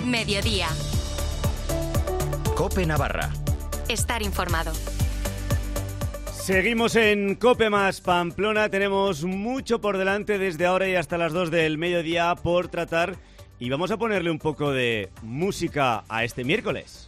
Mediodía. COPE Navarra. Estar informado. Seguimos en COPE más Pamplona. Tenemos mucho por delante desde ahora y hasta las 2 del mediodía por tratar. Y vamos a ponerle un poco de música a este miércoles.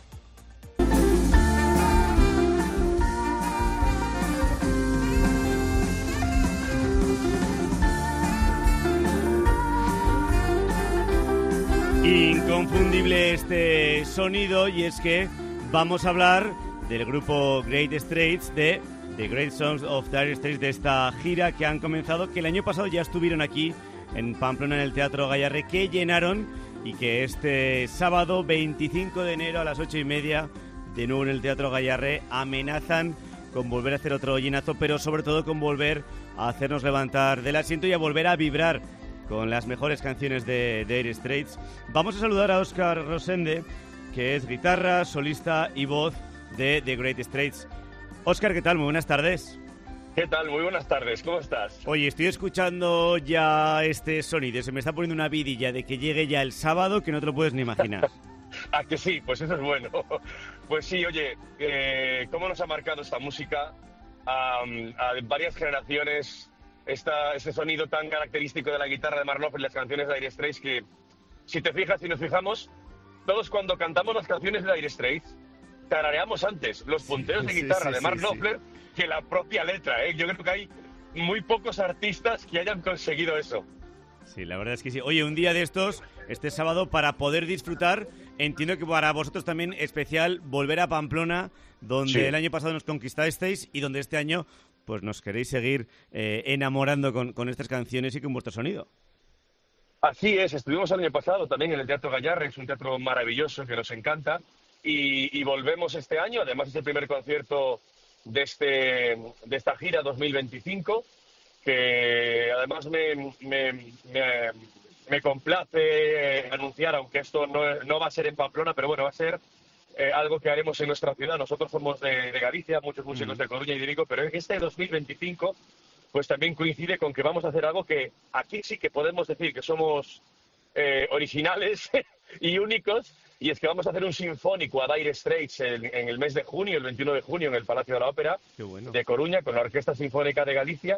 Inconfundible este sonido, y es que vamos a hablar del grupo Great Straits, de The Great Songs of Dire Straits, de esta gira que han comenzado, que el año pasado ya estuvieron aquí en Pamplona, en el Teatro Gayarre, que llenaron, y que este sábado 25 de enero a las 8:30, de nuevo en el Teatro Gayarre, amenazan con volver a hacer otro llenazo, pero sobre todo con volver a hacernos levantar del asiento y a volver a vibrar con las mejores canciones de Dire Straits. Vamos a saludar a Óscar Rosende, que es guitarra, solista y voz de The Great Straits. Óscar, ¿qué tal? Muy buenas tardes. ¿Qué tal? Muy buenas tardes, ¿cómo estás? Oye, estoy escuchando ya este sonido, se me está poniendo una vidilla de que llegue ya el sábado que no te lo puedes ni imaginar. ¿A que sí? Pues eso es bueno. Pues sí, oye, ¿cómo nos ha marcado esta música a varias generaciones? Este sonido tan característico de la guitarra de Mark Knopfler y las canciones de Dire Straits, que si te fijas y nos fijamos, todos cuando cantamos las canciones de Dire Straits tarareamos antes los punteos de guitarra de Mark Knopfler que la propia letra, ¿eh? Yo creo que hay muy pocos artistas que hayan conseguido eso. Sí, la verdad es que sí. Oye, un día de estos, este sábado, para poder disfrutar, entiendo que para vosotros también especial volver a Pamplona, donde el año pasado nos conquistasteis y donde este año pues nos queréis seguir enamorando con estas canciones y con vuestro sonido. Así es, estuvimos el año pasado también en el Teatro Gayarre, es un teatro maravilloso que nos encanta, y volvemos este año. Además es el primer concierto de esta gira 2025, que además me complace anunciar, aunque esto no va a ser en Pamplona, pero bueno, va a ser algo que haremos en nuestra ciudad. Nosotros somos de Galicia, muchos músicos de Coruña y de Vigo, pero este 2025 pues también coincide con que vamos a hacer algo que aquí sí que podemos decir que somos originales y únicos, y es que vamos a hacer un sinfónico a Dire Straits en el mes de junio, el 21 de junio, en el Palacio de la Ópera de Coruña, con la Orquesta Sinfónica de Galicia.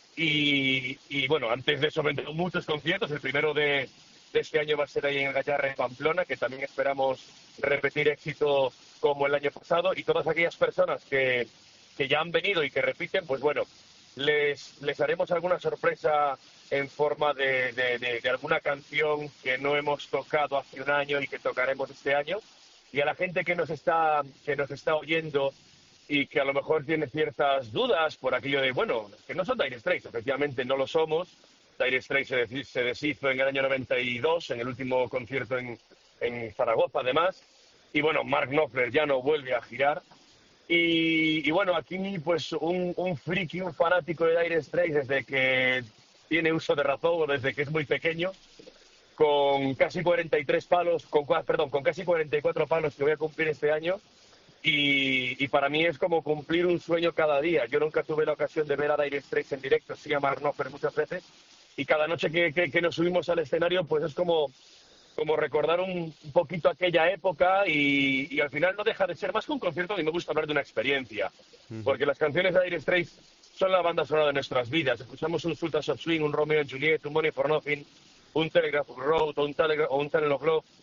Y bueno, antes de eso vendrán muchos conciertos. El primero de este año va a ser ahí en el Gayarre, en Pamplona, que también esperamos repetir éxito como el año pasado. Y todas aquellas personas que ya han venido y que repiten, pues bueno, les haremos alguna sorpresa en forma de alguna canción que no hemos tocado hace un año y que tocaremos este año. Y a la gente que nos está oyendo y que a lo mejor tiene ciertas dudas por aquello de, bueno, que no son Dire Straits, efectivamente no lo somos. Dire Straits se deshizo en el año 92, en el último concierto en Zaragoza, además. Y bueno, Mark Knopfler ya no vuelve a girar. Y bueno, aquí pues un friki, un fanático de Dire Straits desde que tiene uso de razón, o desde que es muy pequeño, con casi 43 palos, con casi 44 palos que voy a cumplir este año. Y para mí es como cumplir un sueño cada día. Yo nunca tuve la ocasión de ver a Dire Straits en directo, sí a Mark Knopfler muchas veces, y cada noche que nos subimos al escenario pues es como recordar un poquito aquella época, y al final no deja de ser más que un concierto. Y me gusta hablar de una experiencia, porque las canciones de Dire Straits son la banda sonora de nuestras vidas. Escuchamos un Sultans of Swing, un Romeo and Juliet, un Money for Nothing, un Telegraph Road o un Tunnel of Love.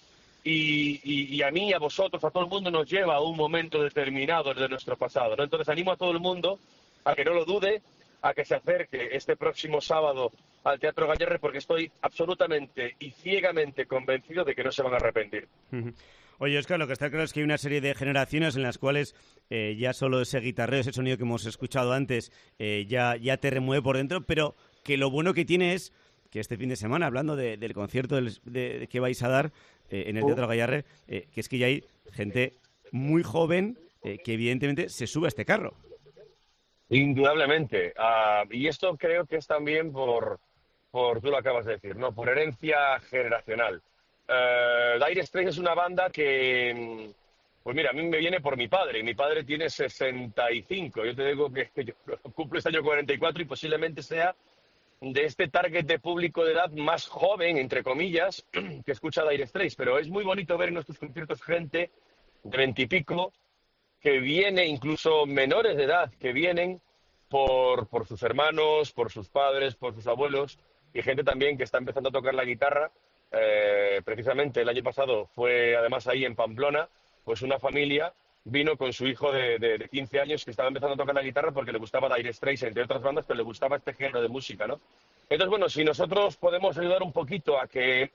Y a mí, a vosotros, a todo el mundo nos lleva a un momento determinado de nuestro pasado, ¿no? Entonces animo a todo el mundo a que no lo dude, a que se acerque este próximo sábado al Teatro Gayarre, porque estoy absolutamente y ciegamente convencido de que no se van a arrepentir. Oye, Óscar, lo que está claro es que hay una serie de generaciones en las cuales ya solo ese guitarreo, ese sonido que hemos escuchado antes, ya te remueve por dentro, pero que lo bueno que tiene es que este fin de semana, hablando del concierto que vais a dar en el Teatro Gayarre, que es que ya hay gente muy joven que evidentemente se sube a este carro. Indudablemente. Y esto creo que es también por tú lo acabas de decir, ¿no? Por herencia generacional. Dire Straits es una banda que, pues mira, a mí me viene por mi padre. Mi padre tiene 65. Yo te digo que yo cumplo este año 44 y posiblemente sea de este target de público de edad más joven, entre comillas, que escucha Dire Straits. Pero es muy bonito ver en nuestros conciertos gente de 20 y pico que viene, incluso menores de edad, que vienen por sus hermanos, por sus padres, por sus abuelos, y gente también que está empezando a tocar la guitarra. Precisamente el año pasado fue además ahí en Pamplona, pues una familia vino con su hijo de 15 años que estaba empezando a tocar la guitarra porque le gustaba Dire Straits, entre otras bandas, pero le gustaba este género de música, ¿no? Entonces, bueno, si nosotros podemos ayudar un poquito a que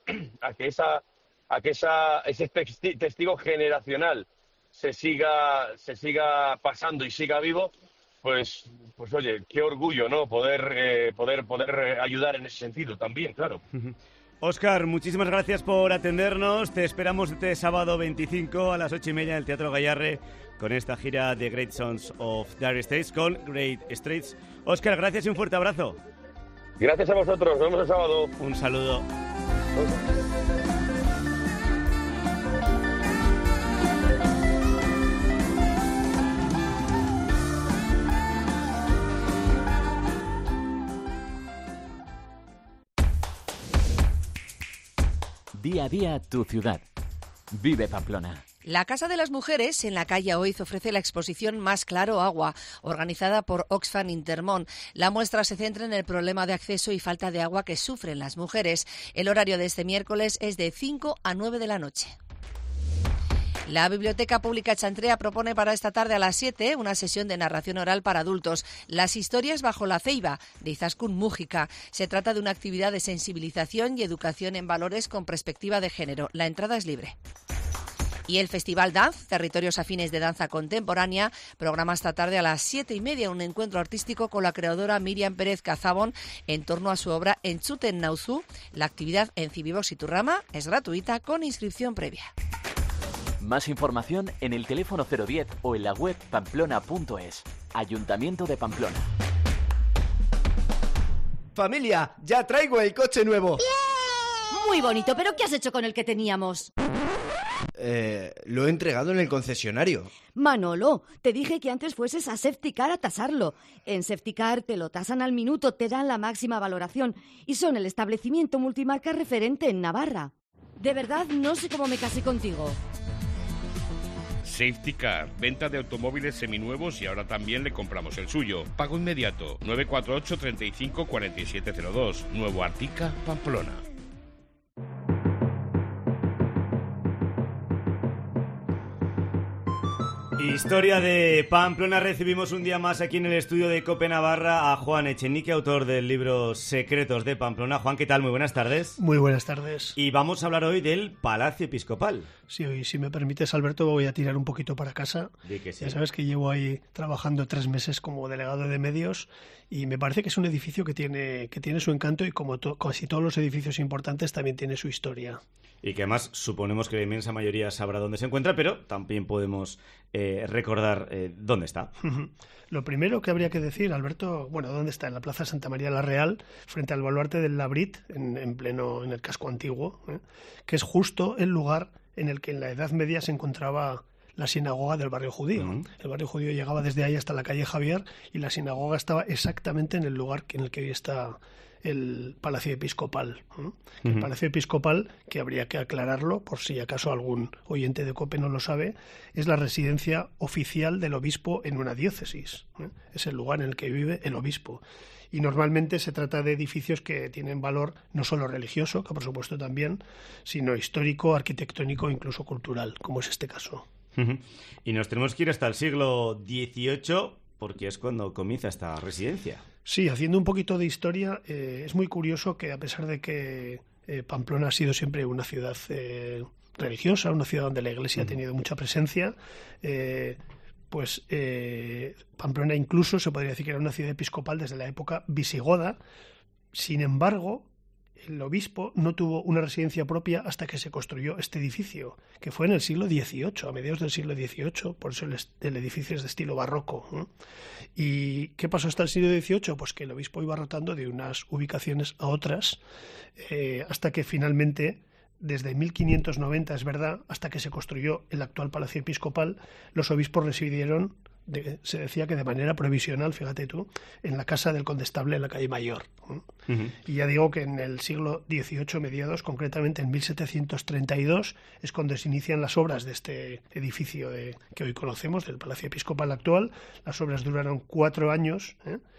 ese testigo generacional se siga pasando y siga vivo, pues oye, qué orgullo, ¿no? Poder ayudar en ese sentido también, claro. Óscar, muchísimas gracias por atendernos. Te esperamos este sábado 25 a las 8:30 en el Teatro Gayarre con esta gira de Great Songs of Dire Straits con Great Straits. Óscar, gracias y un fuerte abrazo. Gracias a vosotros. Nos vemos el sábado. Un saludo. Día a día, tu ciudad. Vive Pamplona. La Casa de las Mujeres, en la calle Oiz, ofrece la exposición Más Claro Agua, organizada por Oxfam Intermón. La muestra se centra en el problema de acceso y falta de agua que sufren las mujeres. El horario de este miércoles es de 5 a 9 de la noche. La Biblioteca Pública Chantrea propone para esta tarde a las 7 una sesión de narración oral para adultos. Las historias bajo la ceiba, de Izaskun Mújica. Se trata de una actividad de sensibilización y educación en valores con perspectiva de género. La entrada es libre. Y el Festival Dance, Territorios Afines de Danza Contemporánea, programa esta tarde a las 7:30 un encuentro artístico con la creadora Miriam Pérez Cazabón en torno a su obra Entzuten Nauzu. La actividad en Cibivox Iturrama es gratuita con inscripción previa. Más información en el teléfono 010 o en la web pamplona.es. Ayuntamiento de Pamplona. Familia, ya traigo el coche nuevo. ¡Bien! Muy bonito, pero ¿qué has hecho con el que teníamos? Lo he entregado en el concesionario. Manolo, te dije que antes fueses a Safetycar a tasarlo. En Safetycar te lo tasan al minuto, te dan la máxima valoración y son el establecimiento multimarca referente en Navarra. De verdad, no sé cómo me casé contigo. Safetycar, venta de automóviles seminuevos y ahora también le compramos el suyo. Pago inmediato, 948 35 4702, Nuevo Artica, Pamplona. Historia de Pamplona. Recibimos un día más aquí en el estudio de COPE Navarra a Juan Echenique, autor del libro Secretos de Pamplona. Juan, ¿qué tal? Muy buenas tardes. Muy buenas tardes. Y vamos a hablar hoy del Palacio Episcopal. Sí, hoy, si me permites, Alberto, voy a tirar un poquito para casa. Di que sí. Ya sabes que llevo ahí trabajando 3 meses como delegado de medios y me parece que es un edificio que tiene su encanto y como casi todos los edificios importantes también tiene su historia. Y que además suponemos que la inmensa mayoría sabrá dónde se encuentra, pero también podemos recordar dónde está. Lo primero que habría que decir, Alberto, bueno, ¿dónde está? En la Plaza Santa María la Real, frente al baluarte del Labrit, en el casco antiguo, que es justo el lugar en el que en la Edad Media se encontraba la sinagoga del barrio judío. El barrio judío llegaba desde ahí hasta la calle Javier y la sinagoga estaba exactamente en el lugar en el que hoy está el Palacio Episcopal. El Palacio Episcopal, que habría que aclararlo por si acaso algún oyente de COPE no lo sabe, es la residencia oficial del obispo en una diócesis. Es el lugar en el que vive el obispo. Y normalmente se trata de edificios que tienen valor no solo religioso, que por supuesto también, sino histórico, arquitectónico e incluso cultural, como es este caso. Y nos tenemos que ir hasta el siglo XVIII, porque es cuando comienza esta residencia. Sí, haciendo un poquito de historia, es muy curioso que a pesar de que Pamplona ha sido siempre una ciudad religiosa, una ciudad donde la Iglesia ha tenido mucha presencia, Pamplona incluso se podría decir que era una ciudad episcopal desde la época visigoda. Sin embargo, el obispo no tuvo una residencia propia hasta que se construyó este edificio, que fue en el siglo XVIII, a mediados del siglo XVIII, por eso el edificio es de estilo barroco, ¿no? ¿Y qué pasó hasta el siglo XVIII? Pues que el obispo iba rotando de unas ubicaciones a otras, hasta que finalmente, desde 1590, es verdad, hasta que se construyó el actual Palacio Episcopal, los obispos residieron se decía que de manera provisional, fíjate tú, en la casa del condestable en la calle Mayor. Y ya digo que en el siglo XVIII mediados, concretamente en 1732, es cuando se inician las obras de este edificio que hoy conocemos, del Palacio Episcopal actual. Las obras duraron 4 años,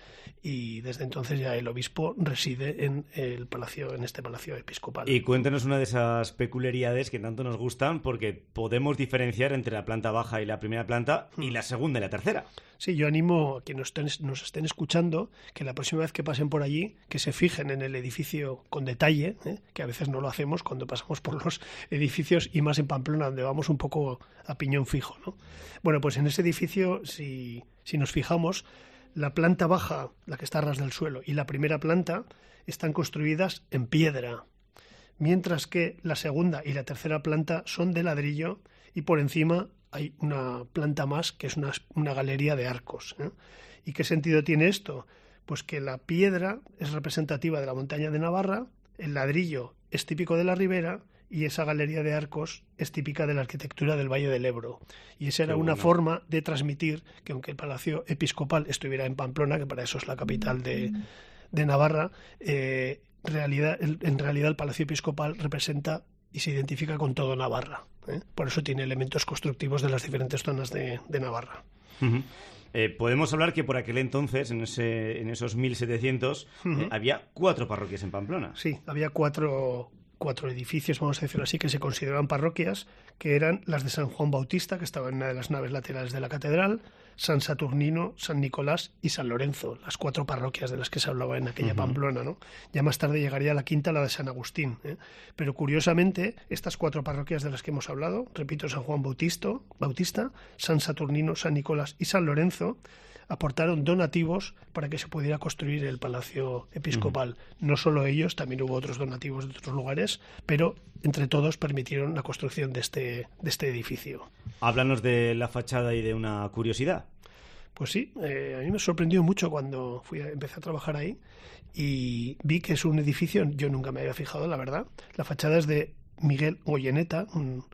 y desde entonces ya el obispo reside en este palacio episcopal. Y cuéntanos una de esas peculiaridades que tanto nos gustan, porque podemos diferenciar entre la planta baja y la primera planta y la segunda y la tercera. Sí, yo animo a quienes nos estén escuchando que la próxima vez que pasen por allí, que se fijen en el edificio con detalle, que a veces no lo hacemos cuando pasamos por los edificios, y más en Pamplona, donde vamos un poco a piñón fijo, ¿no? Bueno, pues en ese edificio, si nos fijamos, la planta baja, la que está a ras del suelo, y la primera planta están construidas en piedra, mientras que la segunda y la tercera planta son de ladrillo, y por encima hay una planta más que es una galería de arcos. ¿Y qué sentido tiene esto? Pues que la piedra es representativa de la montaña de Navarra, el ladrillo es típico de la ribera, y esa galería de arcos es típica de la arquitectura del Valle del Ebro. Y esa era una forma de transmitir que, aunque el Palacio Episcopal estuviera en Pamplona, que para eso es la capital de Navarra, en realidad el Palacio Episcopal representa y se identifica con todo Navarra. Por eso tiene elementos constructivos de las diferentes zonas de Navarra. Podemos hablar que por aquel entonces, en esos 1700, había 4 parroquias en Pamplona. Sí, había cuatro edificios, vamos a decirlo así, que se consideraban parroquias, que eran las de San Juan Bautista, que estaba en una de las naves laterales de la catedral, San Saturnino, San Nicolás y San Lorenzo, las 4 parroquias de las que se hablaba en aquella Pamplona, ¿no? Ya más tarde llegaría la quinta, la de San Agustín, Pero curiosamente, estas 4 parroquias de las que hemos hablado, repito, San Juan Bautista, San Saturnino, San Nicolás y San Lorenzo, aportaron donativos para que se pudiera construir el Palacio Episcopal. No solo ellos, también hubo otros donativos de otros lugares, pero entre todos permitieron la construcción de este edificio. Háblanos de la fachada y de una curiosidad. Pues sí, a mí me sorprendió mucho cuando empecé a trabajar ahí y vi que es un edificio, yo nunca me había fijado, la verdad. La fachada es de Miguel Goyeneta,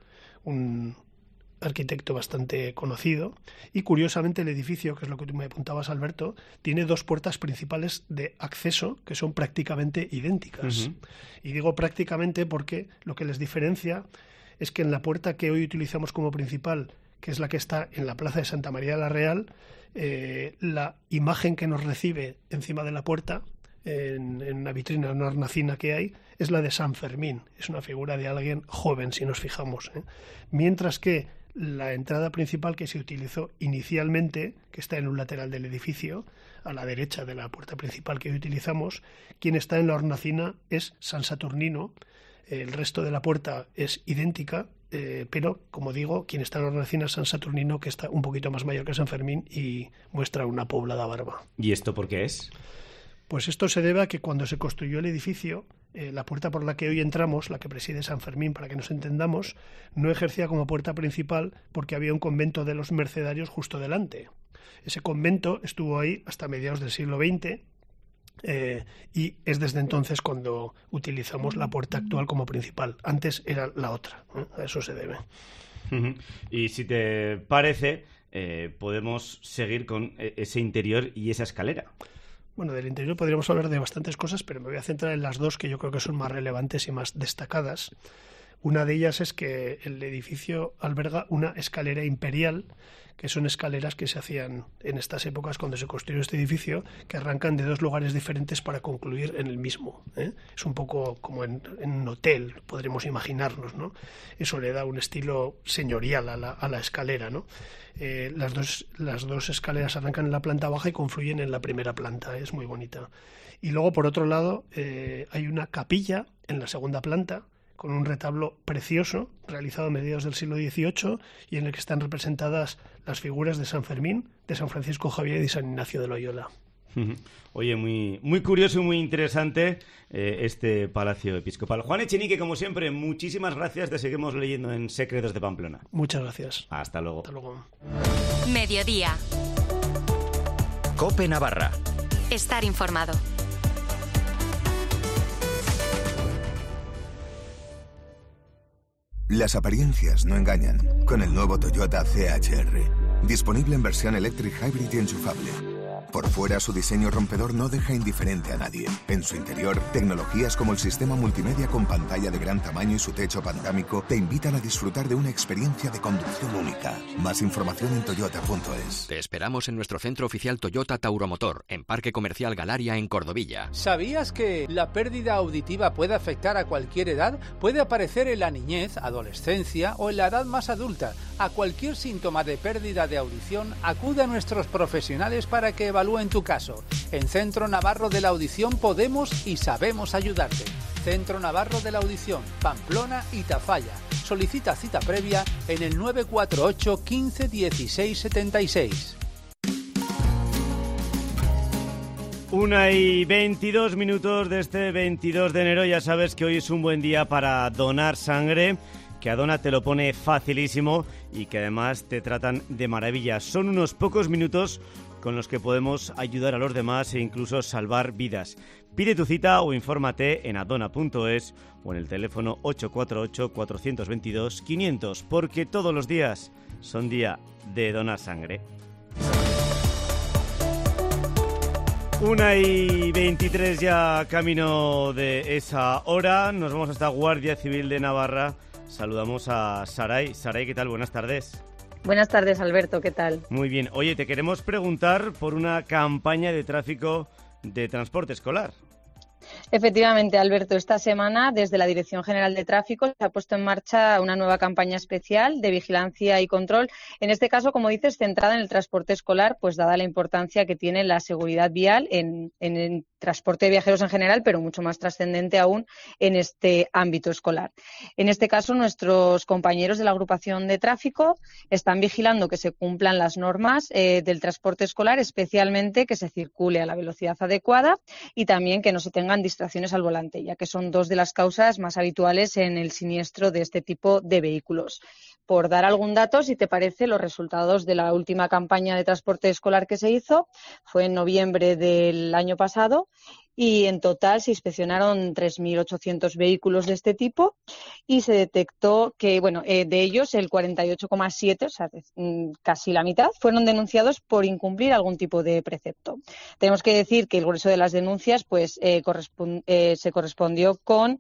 un arquitecto bastante conocido, y curiosamente el edificio, que es lo que tú me apuntabas, Alberto, tiene 2 puertas principales de acceso que son prácticamente idénticas. Y digo prácticamente porque lo que les diferencia es que en la puerta que hoy utilizamos como principal, que es la que está en la plaza de Santa María de la Real, la imagen que nos recibe encima de la puerta, en una vitrina, una hornacina que hay, es la de San Fermín. Es una figura de alguien joven, si nos fijamos, Mientras que la entrada principal que se utilizó inicialmente, que está en un lateral del edificio, a la derecha de la puerta principal que hoy utilizamos, quien está en la hornacina es San Saturnino. El resto de la puerta es idéntica, pero, como digo, quien está en la hornacina es San Saturnino, que está un poquito más mayor que San Fermín y muestra una poblada barba. ¿Y esto por qué es? Pues esto se debe a que cuando se construyó el edificio, la puerta por la que hoy entramos, la que preside San Fermín, para que nos entendamos, no ejercía como puerta principal porque había un convento de los mercedarios justo delante. Ese convento estuvo ahí hasta mediados del siglo XX y es desde entonces cuando utilizamos la puerta actual como principal. Antes era la otra, a eso se debe. Y si te parece, podemos seguir con ese interior y esa escalera. Bueno, del interior podríamos hablar de bastantes cosas, pero me voy a centrar en las 2 que yo creo que son más relevantes y más destacadas. Una de ellas es que el edificio alberga una escalera imperial, que son escaleras que se hacían en estas épocas cuando se construyó este edificio, que arrancan de 2 lugares diferentes para concluir en el mismo. Es un poco como en un hotel, podremos imaginarnos, ¿no? Eso le da un estilo señorial a la escalera, ¿no? Las dos escaleras arrancan en la planta baja y confluyen en la primera planta. Es muy bonita. Y luego, por otro lado, hay una capilla en la segunda planta con un retablo precioso realizado a mediados del siglo XVIII y en el que están representadas las figuras de San Fermín, de San Francisco Javier y de San Ignacio de Loyola. Oye, muy curioso y muy interesante este Palacio Episcopal. Juan Echenique, como siempre, muchísimas gracias. Te seguimos leyendo en Secretos de Pamplona. Muchas gracias. Hasta luego. Hasta luego. Mediodía. COPE Navarra. Estar informado. Las apariencias no engañan. Con el nuevo Toyota CHR. Disponible en versión Electric Hybrid y enchufable. Por fuera, su diseño rompedor no deja indiferente a nadie. En su interior, tecnologías como el sistema multimedia con pantalla de gran tamaño y su techo panorámico te invitan a disfrutar de una experiencia de conducción única. Más información en toyota.es. Te esperamos en nuestro centro oficial Toyota Tauromotor, en Parque Comercial Galaria, en Cordovilla. ¿Sabías que la pérdida auditiva puede afectar a cualquier edad? Puede aparecer en la niñez, adolescencia o en la edad más adulta. A cualquier síntoma de pérdida de audición, acude a nuestros profesionales para que evalúen tu caso. En Centro Navarro de la Audición podemos y sabemos ayudarte. Centro Navarro de la Audición, Pamplona y Tafalla. Solicita cita previa en el 948 15 16 76. 1:22 de este 22 de enero. Ya sabes que hoy es un buen día para donar sangre, que Adona te lo pone facilísimo y que además te tratan de maravilla. Son unos pocos minutos con los que podemos ayudar a los demás e incluso salvar vidas. Pide tu cita o infórmate en adona.es o en el teléfono 848-422-500, porque todos los días son día de donar sangre. 1:23 ya camino de esa hora. Nos vamos hasta Guardia Civil de Navarra. Saludamos a Saray. Saray, ¿qué tal? Buenas tardes. Buenas tardes, Alberto, ¿qué tal? Muy bien. Oye, te queremos preguntar por una campaña de tráfico de transporte escolar. Efectivamente, Alberto, esta semana desde la Dirección General de Tráfico se ha puesto en marcha una nueva campaña especial de vigilancia y control, en este caso, como dices, centrada en el transporte escolar, pues dada la importancia que tiene la seguridad vial en el transporte de viajeros en general, pero mucho más trascendente aún en este ámbito escolar. En este caso, nuestros compañeros de la agrupación de tráfico están vigilando que se cumplan las normas del transporte escolar, especialmente que se circule a la velocidad adecuada y también que no se tengan distracciones al volante, ya que son dos de las causas más habituales en el siniestro de este tipo de vehículos. Por dar algún dato, si te parece, los resultados de la última campaña de transporte escolar que se hizo fue en noviembre del año pasado y en total se inspeccionaron 3.800 vehículos de este tipo y se detectó que, de ellos el 48,7, o sea, casi la mitad, fueron denunciados por incumplir algún tipo de precepto. Tenemos que decir que el grueso de las denuncias se correspondió con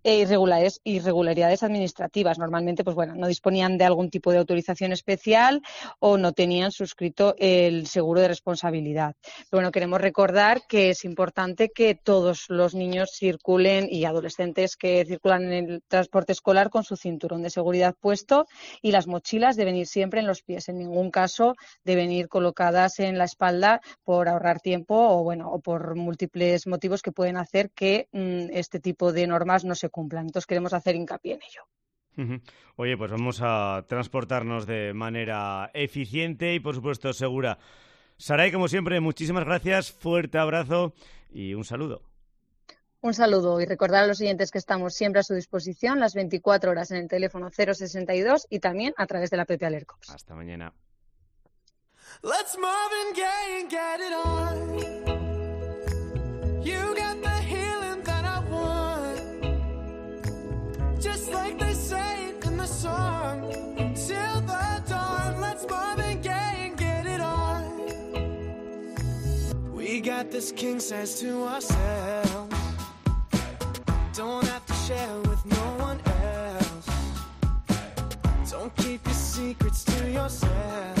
irregularidades administrativas. Normalmente, no disponían de algún tipo de autorización especial o no tenían suscrito el seguro de responsabilidad. Pero queremos recordar que es importante que todos los niños circulen y adolescentes que circulan en el transporte escolar con su cinturón de seguridad puesto y las mochilas deben ir siempre en los pies. En ningún caso deben ir colocadas en la espalda por ahorrar tiempo o por múltiples motivos que pueden hacer que este tipo de normas no se cumplan. Entonces queremos hacer hincapié en ello. Oye, pues vamos a transportarnos de manera eficiente y, por supuesto, segura. Saray, como siempre, muchísimas gracias, fuerte abrazo y un saludo. Un saludo y recordar a los oyentes que estamos siempre a su disposición las 24 horas en el teléfono 062 y también a través de la app Alercops. Hasta mañana. Let's Marvin Gaye and get it on. You got the healing that I want. Just like they say in the song. Till the dawn. Let's Marvin Gaye and get it on. We got this king size to ourselves. Don't have to share with no one else. Don't keep your secrets to yourself.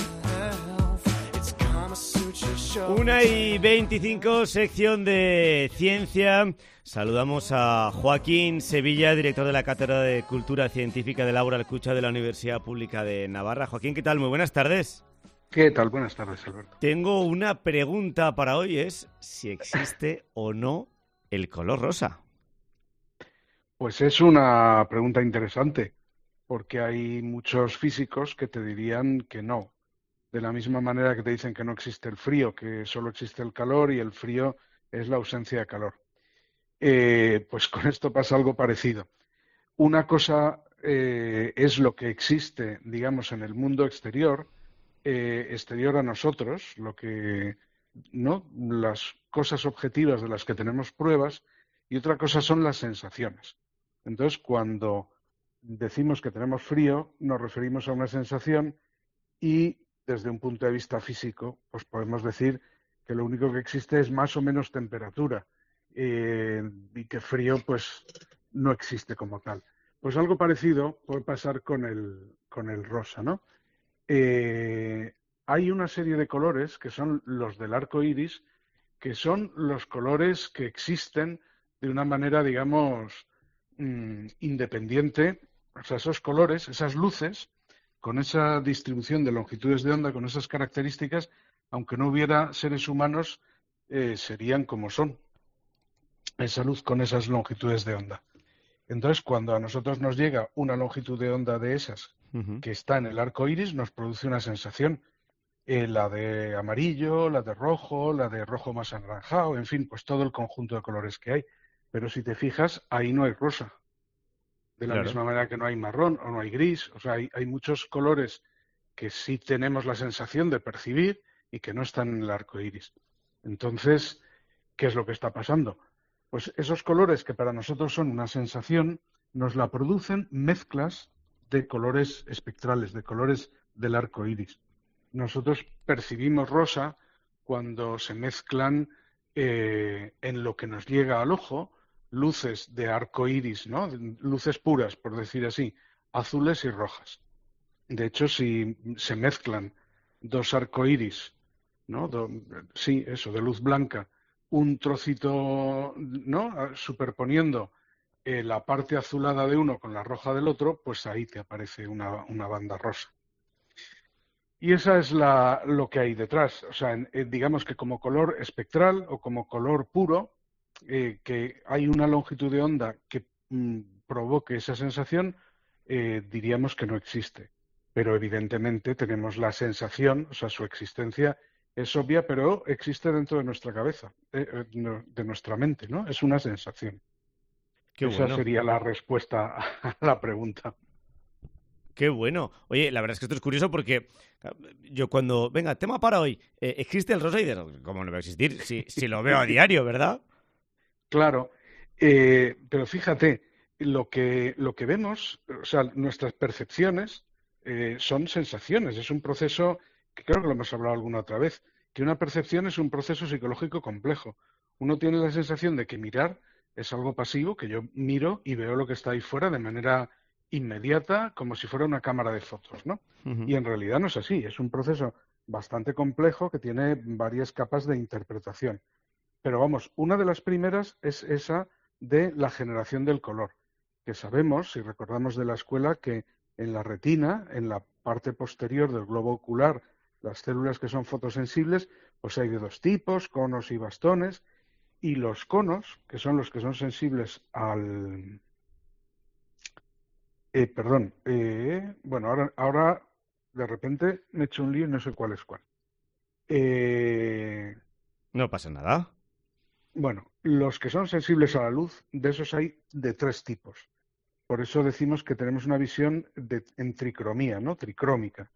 1:25, sección de ciencia. Saludamos a Joaquín Sevilla, director de la Cátedra de Cultura Científica de Laura Alcucha de la Universidad Pública de Navarra. Joaquín, ¿qué tal? Muy buenas tardes. ¿Qué tal? Buenas tardes, Alberto. Tengo una pregunta para hoy, es si existe o no el color rosa. Pues es una pregunta interesante, porque hay muchos físicos que te dirían que no. De la misma manera que te dicen que no existe el frío, que solo existe el calor y el frío es la ausencia de calor. Pues con esto pasa algo parecido. Una cosa es lo que existe, digamos, en el mundo exterior a nosotros, las cosas objetivas de las que tenemos pruebas, y otra cosa son las sensaciones. Entonces, cuando decimos que tenemos frío, nos referimos a una sensación y desde un punto de vista físico, pues podemos decir que lo único que existe es más o menos temperatura y que frío pues no existe como tal. Pues algo parecido puede pasar con el rosa, ¿no? Hay una serie de colores que son los del arco iris, que son los colores que existen de una manera, digamos, independiente. O sea, esos colores, esas luces, con esa distribución de longitudes de onda, con esas características, aunque no hubiera seres humanos, serían como son. Esa luz con esas longitudes de onda. Entonces, cuando a nosotros nos llega una longitud de onda de esas que está en el arco iris, nos produce una sensación. La de amarillo, la de rojo más anaranjado, en fin, pues todo el conjunto de colores que hay. Pero si te fijas, ahí no hay rosa. De la misma manera que no hay marrón o no hay gris. O sea, hay muchos colores que sí tenemos la sensación de percibir y que no están en el arco iris. Entonces, ¿qué es lo que está pasando? Pues esos colores que para nosotros son una sensación, nos la producen mezclas de colores espectrales, de colores del arco iris. Nosotros percibimos rosa cuando se mezclan en lo que nos llega al ojo luces de arco iris, ¿no? Luces puras, por decir así, azules y rojas. De hecho, si se mezclan dos arcoíris, ¿no? Sí, eso, de luz blanca, un trocito, ¿no? Superponiendo la parte azulada de uno con la roja del otro, pues ahí te aparece una banda rosa. Y esa es lo que hay detrás. O sea, digamos que como color espectral o como color puro, que hay una longitud de onda que provoque esa sensación, diríamos que no existe. Pero evidentemente tenemos la sensación, o sea, su existencia es obvia, pero existe dentro de nuestra cabeza, de nuestra mente, ¿no? Es una sensación. Esa sería la respuesta a la pregunta. Qué bueno. Oye, la verdad es que esto es curioso porque yo cuando... Venga, tema para hoy. ¿Existe el rosa? Y digo, ¿cómo no va a existir? Si lo veo a diario, ¿verdad? Claro. Pero fíjate, lo que vemos, o sea, nuestras percepciones son sensaciones. Es un proceso, que creo que lo hemos hablado alguna otra vez, que una percepción es un proceso psicológico complejo. Uno tiene la sensación de que mirar es algo pasivo, que yo miro y veo lo que está ahí fuera de manera inmediata, como si fuera una cámara de fotos, ¿no? Y en realidad no es así, es un proceso bastante complejo que tiene varias capas de interpretación. Pero vamos, una de las primeras es esa de la generación del color, que sabemos, si recordamos de la escuela, que en la retina, en la parte posterior del globo ocular, las células que son fotosensibles, pues hay de dos tipos, conos y bastones, y los conos, que son los que son sensibles al... bueno, ahora de repente me he hecho un lío y no sé cuál es cuál. No pasa nada. Bueno, los que son sensibles a la luz, de esos hay de tres tipos. Por eso decimos que tenemos una visión en tricromía, ¿no? Tricrómica.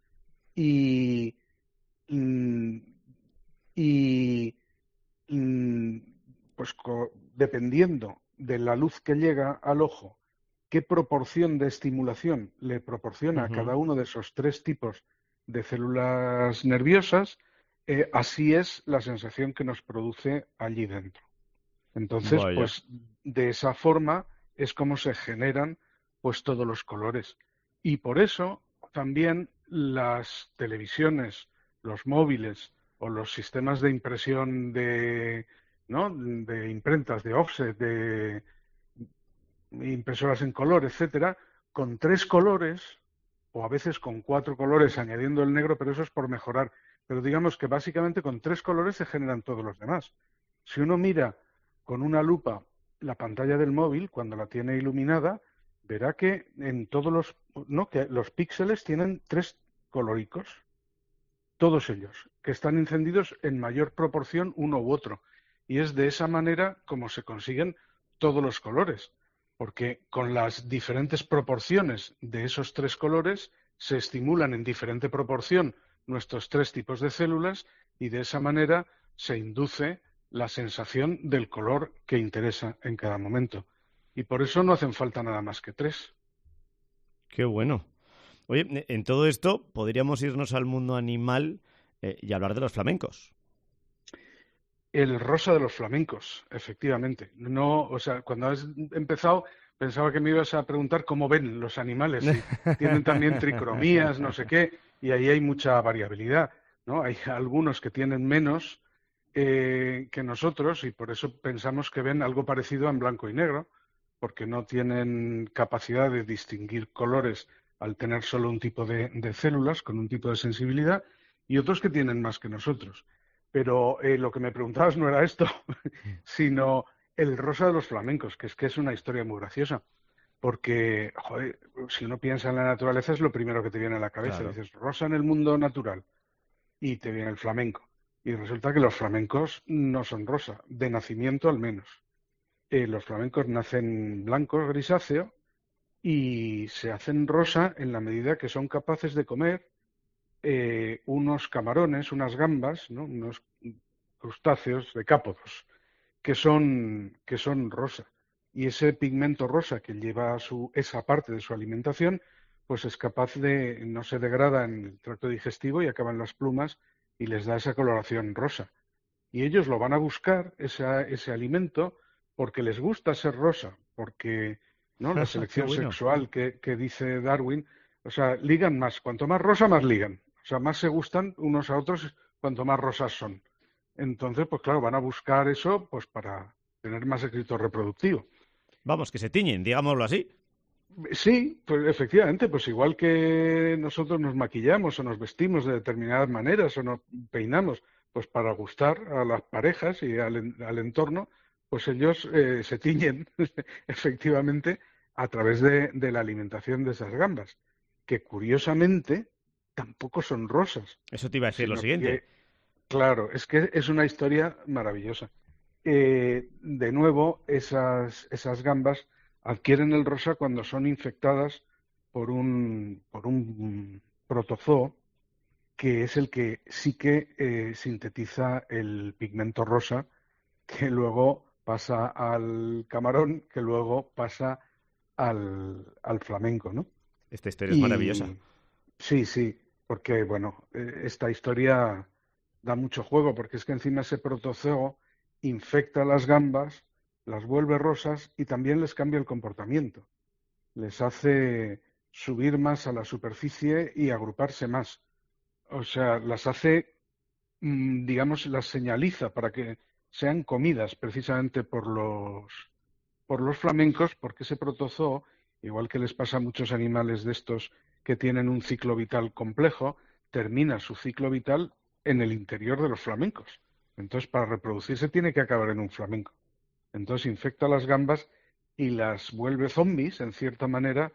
Pues dependiendo de la luz que llega al ojo, qué proporción de estimulación le proporciona a cada uno de esos tres tipos de células nerviosas, así es la sensación que nos produce allí dentro. Entonces, pues de esa forma es como se generan pues todos los colores. Y por eso también las televisiones, los móviles o los sistemas de impresión de imprentas, de offset, de impresoras en color, etcétera, con tres colores o a veces con cuatro colores añadiendo el negro, pero eso es por mejorar. Pero digamos que básicamente con tres colores se generan todos los demás. Si uno mira con una lupa la pantalla del móvil, cuando la tiene iluminada, verá que en todos que los píxeles tienen tres coloricos, todos ellos, que están encendidos en mayor proporción uno u otro. Y es de esa manera como se consiguen todos los colores, porque con las diferentes proporciones de esos tres colores se estimulan en diferente proporción nuestros tres tipos de células y de esa manera se induce la sensación del color que interesa en cada momento. Y por eso no hacen falta nada más que tres. Qué bueno. Oye, en todo esto podríamos irnos al mundo animal y hablar de los flamencos. El rosa de los flamencos, efectivamente. No, o sea, cuando has empezado pensaba que me ibas a preguntar cómo ven los animales. Si tienen también tricromías, no sé qué, y ahí hay mucha variabilidad, ¿no? Hay algunos que tienen menos que nosotros y por eso pensamos que ven algo parecido en blanco y negro, porque no tienen capacidad de distinguir colores al tener solo un tipo de células con un tipo de sensibilidad, y otros que tienen más que nosotros. Pero lo que me preguntabas no era esto, sino el rosa de los flamencos, que es una historia muy graciosa. Porque, joder, si uno piensa en la naturaleza es lo primero que te viene a la cabeza. Claro. Dices, rosa en el mundo natural, y te viene el flamenco. Y resulta que los flamencos no son rosa, de nacimiento al menos. Los flamencos nacen blancos, grisáceo, y se hacen rosa en la medida que son capaces de comer unos camarones, unas gambas, ¿no? Unos crustáceos decápodos, que son rosa. Y ese pigmento rosa que lleva esa parte de su alimentación, pues es capaz no se degrada en el tracto digestivo y acaba en las plumas y les da esa coloración rosa. Y ellos lo van a buscar, ese alimento, porque les gusta ser rosa, porque ¿no? La selección bueno. sexual que dice Darwin, o sea, ligan más. Cuanto más rosa, más ligan. O sea, más se gustan unos a otros cuanto más rosas son. Entonces, pues claro, van a buscar eso pues para tener más éxito reproductivo. Vamos, que se tiñen, digámoslo así. Sí, pues efectivamente, pues igual que nosotros nos maquillamos o nos vestimos de determinadas maneras o nos peinamos, pues para gustar a las parejas y al entorno, pues ellos se tiñen efectivamente a través de la alimentación de esas gambas, que curiosamente tampoco son rosas. Eso te iba a decir lo sino siguiente. Claro, es que es una historia maravillosa. De nuevo, esas gambas adquieren el rosa cuando son infectadas por un protozoo, que es el que sí que sintetiza el pigmento rosa, que luego pasa al camarón, que luego pasa al flamenco, ¿no? Esta historia es maravillosa. Sí, porque, bueno, esta historia da mucho juego, porque es que encima ese protozoo infecta las gambas, las vuelve rosas y también les cambia el comportamiento. Les hace subir más a la superficie y agruparse más. O sea, las hace, digamos, las señaliza para que sean comidas precisamente por los flamencos, porque ese protozoo, igual que les pasa a muchos animales de estos que tienen un ciclo vital complejo, termina su ciclo vital en el interior de los flamencos. Entonces, para reproducirse tiene que acabar en un flamenco. Entonces, infecta las gambas y las vuelve zombies, en cierta manera,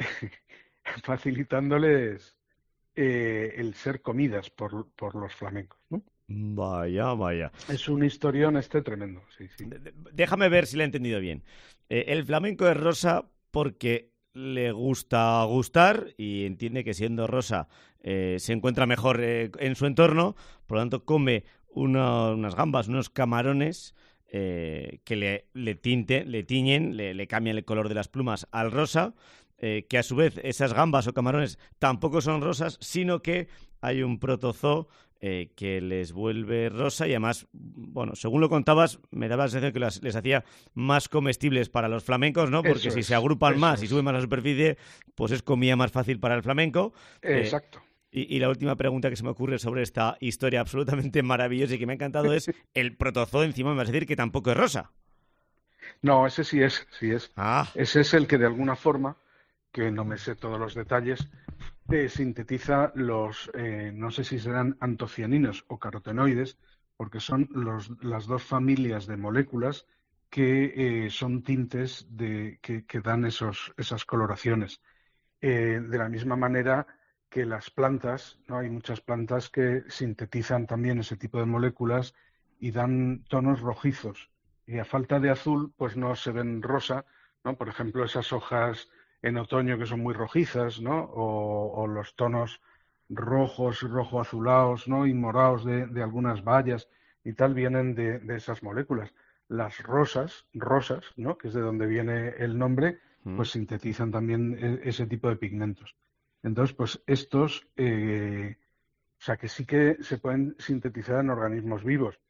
facilitándoles el ser comidas por los flamencos, ¿no? Vaya. Es un historión tremendo, sí. Déjame ver si lo he entendido bien. El flamenco es rosa porque le gusta gustar y entiende que siendo rosa se encuentra mejor en su entorno, por lo tanto come unas gambas, unos camarones que le tiñen, le cambian el color de las plumas al rosa, que a su vez esas gambas o camarones tampoco son rosas, sino que hay un protozoo que les vuelve rosa y además, bueno, según lo contabas, me daba la sensación que les hacía más comestibles para los flamencos, ¿no? Porque si se agrupan más y suben más a la superficie, pues es comida más fácil para el flamenco. Exacto. Y la última pregunta que se me ocurre sobre esta historia absolutamente maravillosa y que me ha encantado es el protozoo encima, me vas a decir que tampoco es rosa. No, ese sí es. Ah. Ese es el que de alguna forma, que no me sé todos los detalles, sintetiza los, no sé si serán antocianinos o carotenoides, porque son las dos familias de moléculas que son tintes que dan esas coloraciones. De la misma manera que las plantas, ¿no? Hay muchas plantas que sintetizan también ese tipo de moléculas y dan tonos rojizos. Y a falta de azul, pues no se ven rosa, ¿no? Por ejemplo, esas hojas en otoño que son muy rojizas, ¿no? O los tonos rojos, rojo-azulados, ¿no? Y morados de algunas bayas y tal vienen de esas moléculas. Las rosas, ¿no? Que es de donde viene el nombre, pues sintetizan también ese tipo de pigmentos. Entonces, pues estos, o sea, que sí que se pueden sintetizar en organismos vivos.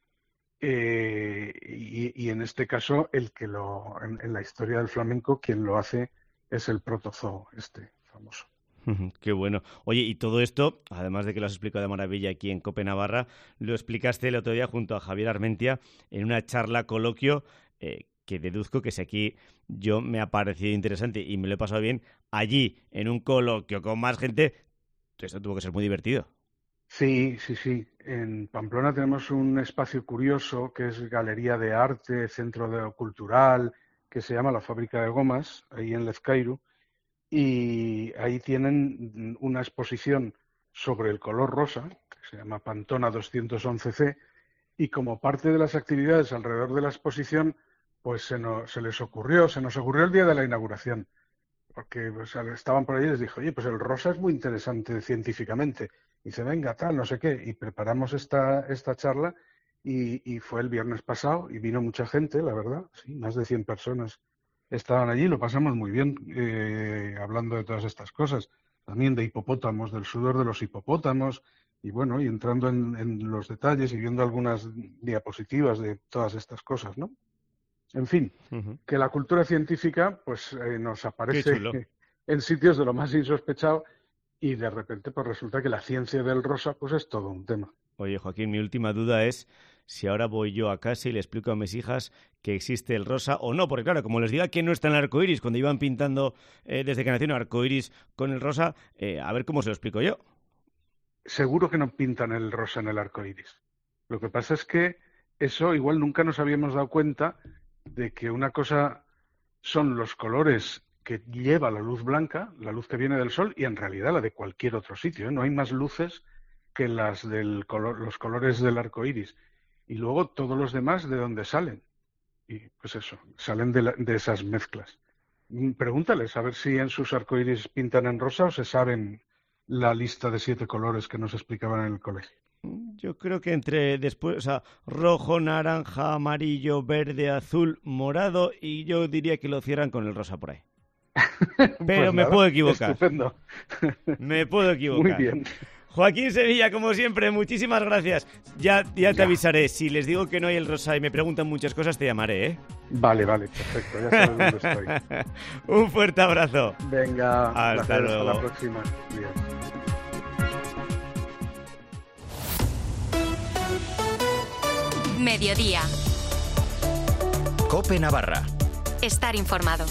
Y en este caso, en la historia del flamenco, quien lo hace es el protozoo, este famoso. Qué bueno. Oye, y todo esto, además de que lo has explicado de maravilla aquí en COPE Navarra, lo explicaste el otro día junto a Javier Armentia en una charla coloquio que deduzco que si aquí yo me ha parecido interesante y me lo he pasado bien, allí, en un coloquio con más gente, esto tuvo que ser muy divertido. Sí. En Pamplona tenemos un espacio curioso que es Galería de Arte, Centro Cultural, que se llama La Fábrica de Gomas, ahí en Lezcairu, y ahí tienen una exposición sobre el color rosa, que se llama Pantona 211C, y como parte de las actividades alrededor de la exposición, pues se nos ocurrió el día de la inauguración, porque pues, estaban por ahí y les dije, oye, pues el rosa es muy interesante científicamente. Y dice, venga, tal, no sé qué. Y preparamos esta charla y fue el viernes pasado y vino mucha gente, la verdad, sí, más de 100 personas estaban allí, lo pasamos muy bien hablando de todas estas cosas. También de hipopótamos, del sudor de los hipopótamos y bueno, y entrando en los detalles y viendo algunas diapositivas de todas estas cosas, ¿no? En fin, que la cultura científica pues nos aparece en sitios de lo más insospechado y de repente pues resulta que la ciencia del rosa pues es todo un tema. Oye, Joaquín, mi última duda es si ahora voy yo a casa y le explico a mis hijas que existe el rosa o no, porque claro, como les diga que no está en el arco iris, cuando iban pintando desde que nació un arco iris con el rosa, a ver cómo se lo explico yo. Seguro que no pintan el rosa en el arco iris. Lo que pasa es que eso igual nunca nos habíamos dado cuenta de que una cosa son los colores que lleva la luz blanca, la luz que viene del sol, y en realidad la de cualquier otro sitio, ¿eh? No hay más luces que las los colores del arco iris. Y luego todos los demás, ¿de dónde salen? Y pues eso, salen de esas mezclas. Pregúntales a ver si en sus arcoíris pintan en rosa o se saben la lista de 7 colores que nos explicaban en el colegio. Yo creo que entre después, o sea, rojo, naranja, amarillo, verde, azul, morado, y yo diría que lo cierran con el rosa por ahí. Pero pues me puedo equivocar. Estupendo. Me puedo equivocar. Muy bien. Joaquín Sevilla, como siempre, muchísimas gracias. Ya te avisaré. Si les digo que no hay el rosa y me preguntan muchas cosas, te llamaré, ¿eh? Vale, perfecto. Ya sabes dónde estoy. Un fuerte abrazo. Venga, hasta luego. Hasta la próxima. Bien. Mediodía. COPE Navarra. Estar informado.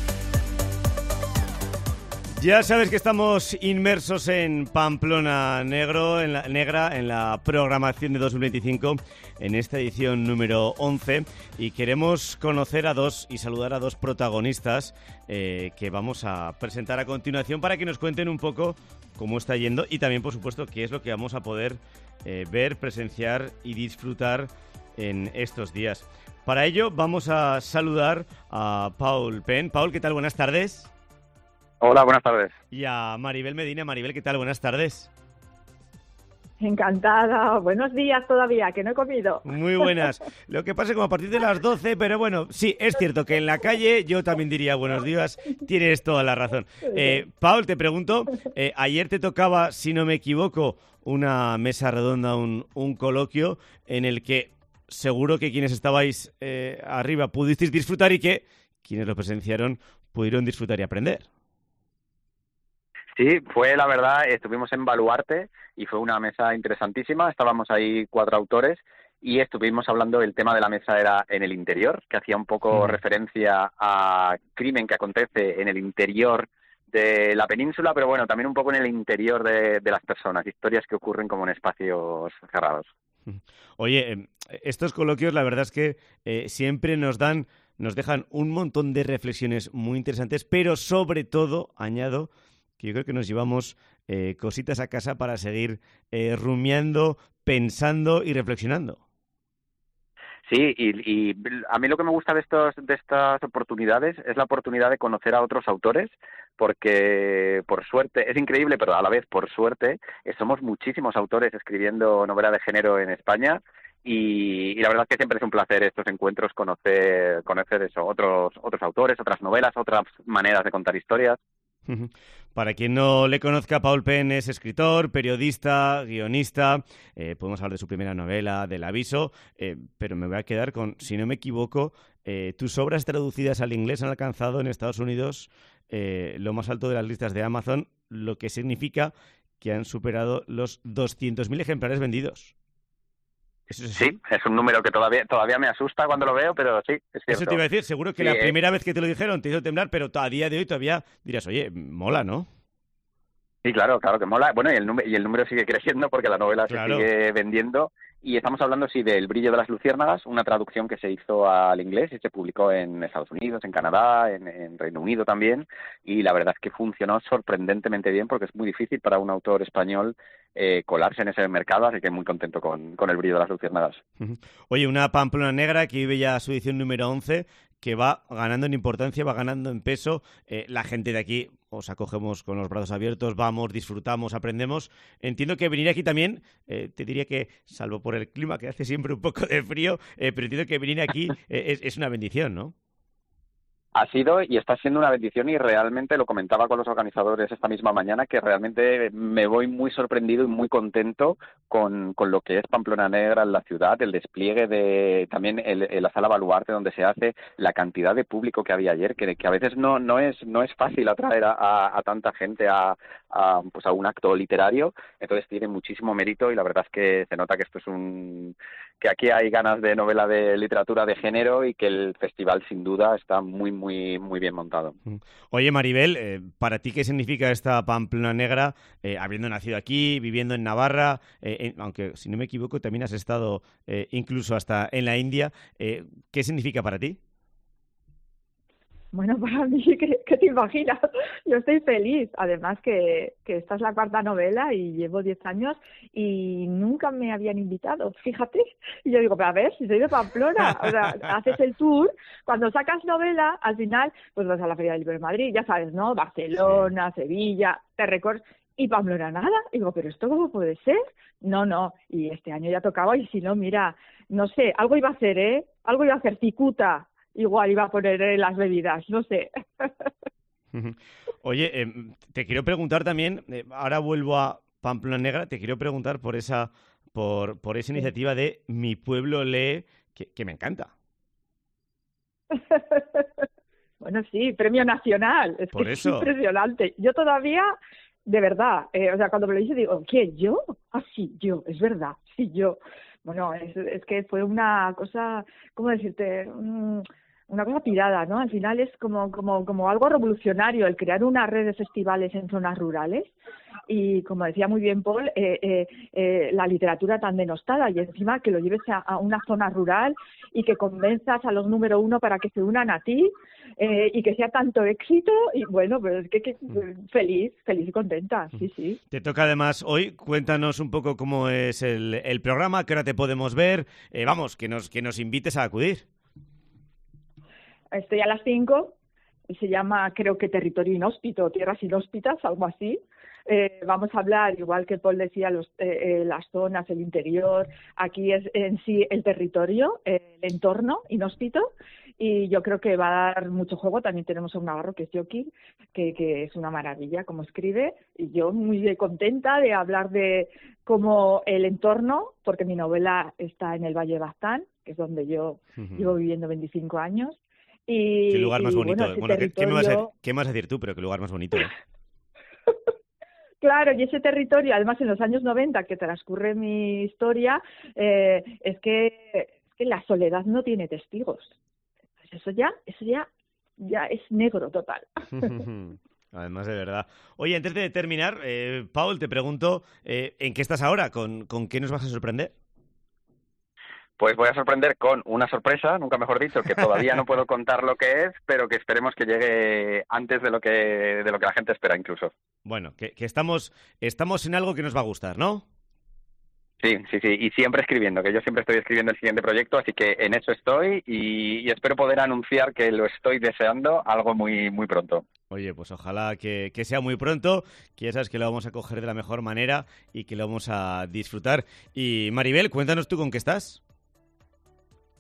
Ya sabes que estamos inmersos en Pamplona Negra, en la programación de 2025, en esta edición número 11, y queremos conocer y saludar a dos protagonistas que vamos a presentar a continuación para que nos cuenten un poco cómo está yendo y también, por supuesto, qué es lo que vamos a poder ver, presenciar y disfrutar en estos días. Para ello vamos a saludar a Paul Penn. Paul, ¿qué tal? Buenas tardes. Hola, buenas tardes. Y a Maribel Medina. Maribel, ¿qué tal? Buenas tardes. Encantada. Buenos días todavía, que no he comido. Muy buenas. Lo que pasa es como a partir de las 12, pero bueno, sí, es cierto que en la calle yo también diría buenos días. Tienes toda la razón. Paul, te pregunto, ayer te tocaba, si no me equivoco, una mesa redonda, un coloquio en el que seguro que quienes estabais arriba pudisteis disfrutar y que quienes lo presenciaron pudieron disfrutar y aprender. Sí, fue la verdad, estuvimos en Baluarte y fue una mesa interesantísima, estábamos ahí 4 autores y estuvimos hablando, el tema de la mesa era en el interior, que hacía un poco referencia a crimen que acontece en el interior de la península, pero bueno, también un poco en el interior de las personas, historias que ocurren como en espacios cerrados. Oye, estos coloquios la verdad es que siempre nos dejan un montón de reflexiones muy interesantes, pero sobre todo, añado, que yo creo que nos llevamos cositas a casa para seguir rumiando, pensando y reflexionando. Sí, y a mí lo que me gusta de estas oportunidades es la oportunidad de conocer a otros autores, porque por suerte, es increíble, pero a la vez por suerte, somos muchísimos autores escribiendo novela de género en España, y la verdad es que siempre es un placer estos encuentros, conocer eso, otros autores, otras novelas, otras maneras de contar historias. Para quien no le conozca, Paul Penn es escritor, periodista, guionista. Podemos hablar de su primera novela, del Aviso, pero me voy a quedar con, si no me equivoco, tus obras traducidas al inglés han alcanzado en Estados Unidos lo más alto de las listas de Amazon, lo que significa que han superado los 200.000 ejemplares vendidos. Sí, es un número que todavía me asusta cuando lo veo, pero sí, es cierto. Eso te iba a decir, seguro que la primera vez que te lo dijeron te hizo temblar, pero a día de hoy todavía dirás, oye, mola, ¿no? Sí, claro que mola. Bueno, y el número sigue creciendo porque la novela se sigue vendiendo. Y estamos hablando, sí, de El brillo de las luciérnagas, una traducción que se hizo al inglés y se publicó en Estados Unidos, en Canadá, en Reino Unido también. Y la verdad es que funcionó sorprendentemente bien porque es muy difícil para un autor español colarse en ese mercado, así que muy contento con El brillo de las luciérnagas. Oye, una Pamplona negra que vive ya su edición número 11, que va ganando en importancia, va ganando en peso. La gente de aquí os acogemos con los brazos abiertos, vamos, disfrutamos, aprendemos. Entiendo que venir aquí también, te diría que, salvo por el clima, que hace siempre un poco de frío, pero entiendo que venir aquí es una bendición, ¿no? Ha sido y está siendo una bendición y realmente lo comentaba con los organizadores esta misma mañana que realmente me voy muy sorprendido y muy contento con lo que es Pamplona Negra en la ciudad, el despliegue de también la sala Baluarte donde se hace, la cantidad de público que había ayer, que a veces no es fácil atraer a tanta gente a un acto literario, entonces tiene muchísimo mérito y la verdad es que se nota que esto es que aquí hay ganas de novela de literatura de género y que el festival sin duda está muy bien montado. Oye, Maribel, ¿para ti qué significa esta Pamplona Negra, habiendo nacido aquí, viviendo en Navarra, aunque si no me equivoco también has estado incluso hasta en la India, ¿qué significa para ti? Bueno, para mí, ¿qué te imaginas? Yo estoy feliz. Además que esta es la cuarta novela y llevo 10 años y nunca me habían invitado, fíjate. Y yo digo, pero a ver, si soy de Pamplona. O sea, haces el tour, cuando sacas novela, al final, pues vas a la Feria del Libro de Madrid, ya sabes, ¿no? Barcelona, Sevilla, te recorres. Y Pamplona nada. Y digo, ¿pero esto cómo puede ser? No. Y este año ya tocaba y si no, mira, no sé, algo iba a hacer, ¿eh? Algo iba a hacer, cicuta. Igual iba a poner las bebidas, no sé. Oye, te quiero preguntar también, ahora vuelvo a Pamplona Negra, te quiero preguntar por esa iniciativa de Mi Pueblo Lee, que me encanta. Bueno, sí, premio nacional, es por que eso. Es impresionante. Yo todavía, de verdad, o sea, cuando me lo hice digo, ¿qué, yo? Ah, sí, yo, es verdad, sí, yo. Bueno, es que fue una cosa, ¿cómo decirte? Una cosa pirada, ¿no? Al final es como algo revolucionario el crear una red de festivales en zonas rurales y, como decía muy bien Paul, la literatura tan denostada y encima que lo lleves a una zona rural y que convenzas a los número uno para que se unan a ti y que sea tanto éxito y bueno, pues es que feliz y contenta, sí. Te toca además hoy, cuéntanos un poco cómo es el programa, qué hora te podemos ver, vamos, que nos invites a acudir. Estoy a las 5, se llama creo que Territorio Inhóspito, Tierras Inhóspitas, algo así. Vamos a hablar, igual que Paul decía, las zonas, el interior, aquí es en sí el territorio, el entorno inhóspito, y yo creo que va a dar mucho juego. También tenemos a un navarro que es Joaquín, que es una maravilla como escribe, y yo muy contenta de hablar de cómo el entorno, porque mi novela está en el Valle de Baztán, que es donde yo llevo viviendo 25 años, y, qué lugar más bonito. Bueno, territorio... ¿qué me vas a decir tú? Pero qué lugar más bonito. Claro, y ese territorio, además en los años 90 que transcurre mi historia, es que la soledad no tiene testigos. Eso ya es negro total. Además, de verdad. Oye, antes de terminar, Paul, te pregunto, ¿en qué estás ahora? ¿Con qué nos vas a sorprender? Pues voy a sorprender con una sorpresa, nunca mejor dicho, que todavía no puedo contar lo que es, pero que esperemos que llegue antes de lo que la gente espera incluso. Bueno, que estamos en algo que nos va a gustar, ¿no? Sí, y siempre escribiendo, que yo siempre estoy escribiendo el siguiente proyecto, así que en eso estoy y espero poder anunciar que lo estoy deseando algo muy, muy pronto. Oye, pues ojalá que sea muy pronto, que ya sabes que lo vamos a coger de la mejor manera y que lo vamos a disfrutar. Y Maribel, cuéntanos tú con qué estás.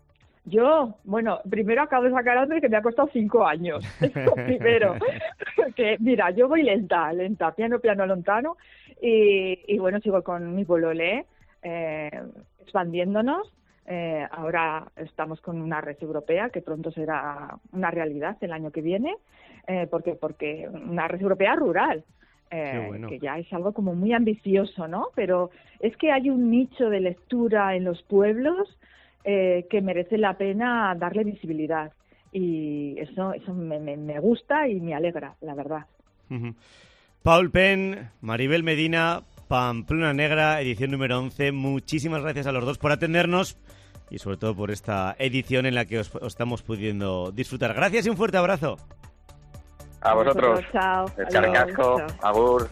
Yo, bueno, primero acabo de sacar otro que me ha costado 5 años. Esto primero, que, mira, yo voy lenta, piano, lontano, y bueno, sigo con mi pololé, expandiéndonos. Ahora estamos con una red europea que pronto será una realidad el año que viene, porque una red europea rural. Bueno. Que ya es algo como muy ambicioso, ¿no? Pero es que hay un nicho de lectura en los pueblos que merece la pena darle visibilidad. Y eso me gusta y me alegra, la verdad. Paul Penn, Maribel Medina, Pamplona Negra, edición número 11. Muchísimas gracias a los dos por atendernos y sobre todo por esta edición en la que os estamos pudiendo disfrutar. Gracias y un fuerte abrazo. A vosotros. Chao. Eskerrik asko. Agur.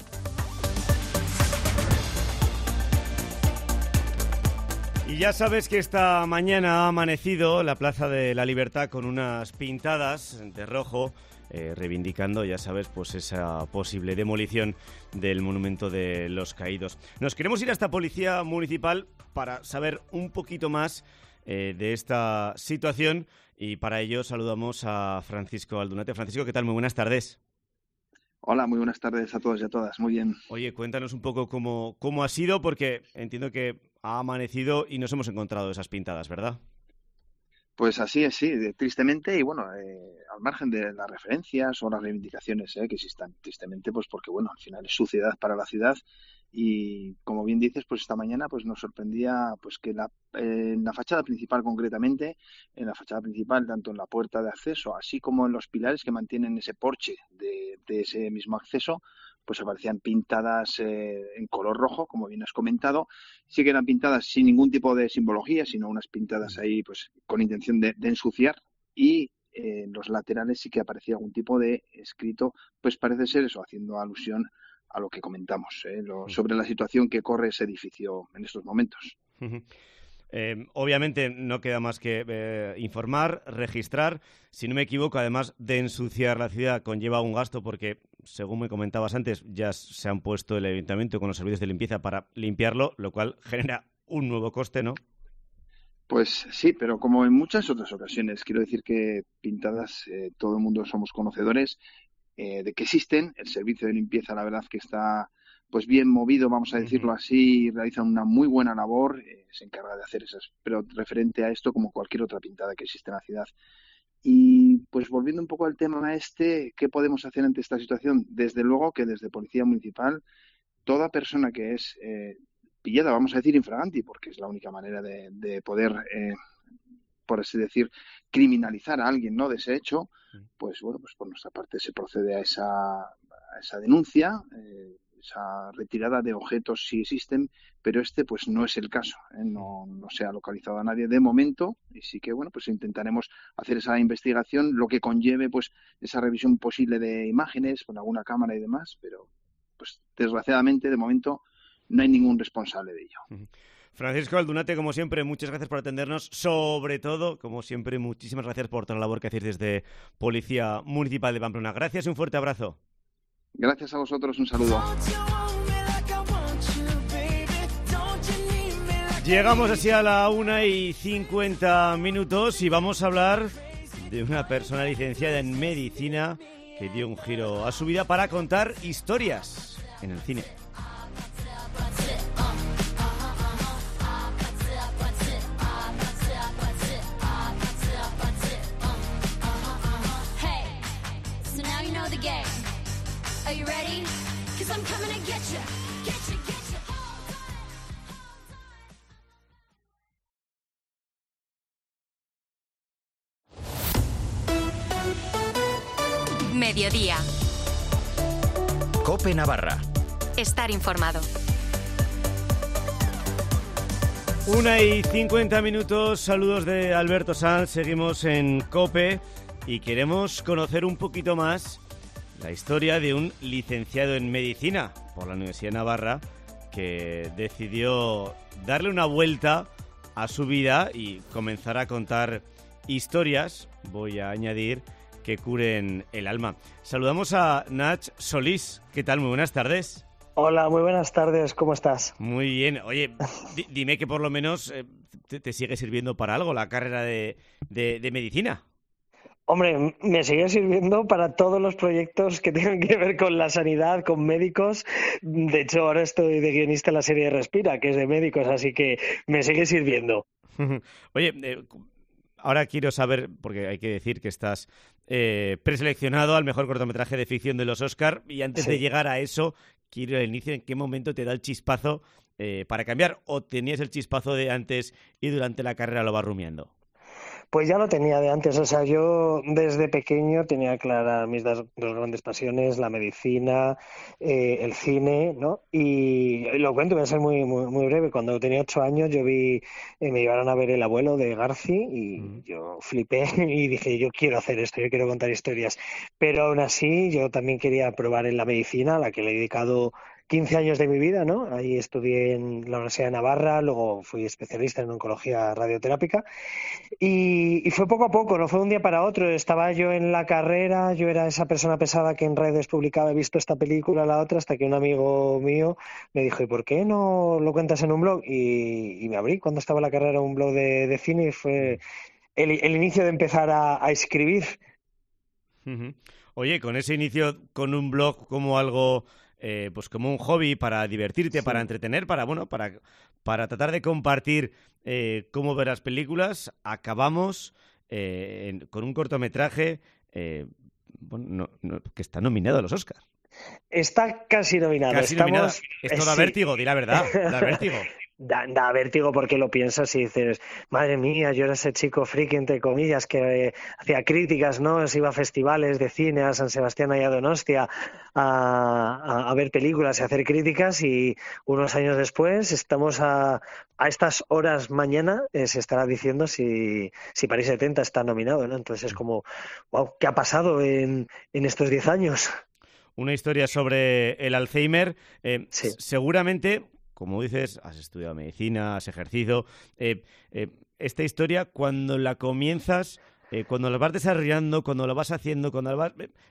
Y ya sabes que esta mañana ha amanecido la Plaza de la Libertad con unas pintadas de rojo, reivindicando, ya sabes, pues esa posible demolición del monumento de los caídos. Nos queremos ir hasta Policía Municipal para saber un poquito más de esta situación y para ello saludamos a Francisco Aldunate. Francisco, ¿qué tal? Muy buenas tardes. Hola, muy buenas tardes a todos y a todas. Muy bien. Oye, cuéntanos un poco cómo ha sido, porque entiendo que ha amanecido y nos hemos encontrado esas pintadas, ¿verdad? Pues así es, sí, tristemente, y bueno, al margen de las referencias o las reivindicaciones que existan, tristemente, pues porque bueno, al final es suciedad para la ciudad y como bien dices, pues esta mañana pues nos sorprendía pues que en la fachada principal concretamente, en la fachada principal, tanto en la puerta de acceso, así como en los pilares que mantienen ese porche de ese mismo acceso, pues aparecían pintadas en color rojo, como bien has comentado. Sí que eran pintadas sin ningún tipo de simbología, sino unas pintadas ahí pues con intención de ensuciar, y en los laterales sí que aparecía algún tipo de escrito, pues parece ser eso, haciendo alusión a lo que comentamos, sobre la situación que corre ese edificio en estos momentos. Obviamente no queda más que informar, registrar. Si no me equivoco, además de ensuciar la ciudad, conlleva un gasto porque, según me comentabas antes, ya se han puesto el ayuntamiento con los servicios de limpieza para limpiarlo, lo cual genera un nuevo coste, ¿no? Pues sí, pero como en muchas otras ocasiones, quiero decir que pintadas, todo el mundo somos conocedores de que existen. El servicio de limpieza, la verdad que está pues bien movido, vamos a decirlo así, realiza una muy buena labor, se encarga de hacer esas, pero referente a esto como cualquier otra pintada que existe en la ciudad. Y pues volviendo un poco al tema ¿qué podemos hacer ante esta situación? Desde luego que desde Policía Municipal, toda persona que es pillada, vamos a decir infraganti, porque es la única manera de poder, por así decir, criminalizar a alguien, ¿no?, de ese hecho, pues bueno, pues por nuestra parte se procede a esa denuncia, esa retirada de objetos si existen, pero pues no es el caso, no se ha localizado a nadie de momento, y sí que bueno, pues intentaremos hacer esa investigación, lo que conlleve pues esa revisión posible de imágenes con alguna cámara y demás, pero pues desgraciadamente de momento no hay ningún responsable de ello. Francisco Aldunate, como siempre, muchas gracias por atendernos. Sobre todo, como siempre, muchísimas gracias por toda la labor que hacéis desde Policía Municipal de Pamplona. Gracias y un fuerte abrazo. Gracias a vosotros, un saludo. Llegamos así a la 1:50 y vamos a hablar de una persona licenciada en medicina que dio un giro a su vida para contar historias en el cine. Are you ready? 'Cause I'm coming to get you. Mediodía. COPE Navarra. Estar informado. 1:50. Saludos de Alberto Sanz. Seguimos en COPE y queremos conocer un poquito más la historia de un licenciado en medicina por la Universidad de Navarra que decidió darle una vuelta a su vida y comenzar a contar historias, voy a añadir, que curen el alma. Saludamos a Nach Solís. ¿Qué tal? Muy buenas tardes. Hola, muy buenas tardes. ¿Cómo estás? Muy bien. Oye, dime que por lo menos te sigue sirviendo para algo la carrera de medicina. Hombre, me sigue sirviendo para todos los proyectos que tengan que ver con la sanidad, con médicos. De hecho, ahora estoy de guionista en la serie de Respira, que es de médicos, así que me sigue sirviendo. Oye, ahora quiero saber, porque hay que decir que estás preseleccionado al mejor cortometraje de ficción de los Oscar, y antes de llegar a eso, quiero el inicio, ¿en qué momento te da el chispazo para cambiar? ¿O tenías el chispazo de antes y durante la carrera lo vas rumiando? Pues ya lo tenía de antes, o sea, yo desde pequeño tenía claras mis dos grandes pasiones, la medicina, el cine, ¿no? Y lo cuento, voy a ser muy breve. Cuando tenía 8 años yo vi, me llevaron a ver El abuelo de Garci y yo flipé y dije, yo quiero hacer esto, yo quiero contar historias. Pero aún así yo también quería probar en la medicina, a la que le he dedicado 15 años de mi vida, ¿no? Ahí estudié en la Universidad de Navarra, luego fui especialista en oncología radioterápica y fue poco a poco, no fue un día para otro. Estaba yo en la carrera, yo era esa persona pesada que en redes publicaba, he visto esta película, la otra, hasta que un amigo mío me dijo, ¿y por qué no lo cuentas en un blog? Y me abrí cuando estaba en la carrera un blog de cine y fue el inicio de empezar a escribir. Oye, con ese inicio, con un blog como algo... pues como un hobby para divertirte, para entretener, para tratar de compartir cómo ver las películas, acabamos con un cortometraje que está nominado a los Oscars. Está casi nominado. Nominado. Esto da vértigo, di la verdad, da vértigo. Da vértigo porque lo piensas y dices, madre mía, yo era ese chico friki, entre comillas, que hacía críticas, ¿no? Se iba a festivales de cine, a San Sebastián y a Donostia, a ver películas y a hacer críticas, y unos años después estamos a estas horas mañana, se estará diciendo si París 70 está nominado, ¿no? Entonces es como, wow, ¿qué ha pasado en estos 10 años? Una historia sobre el Alzheimer. Seguramente, como dices, has estudiado medicina, has ejercido. Esta historia, cuando la comienzas, cuando la vas desarrollando, cuando la vas haciendo, cuando la vas...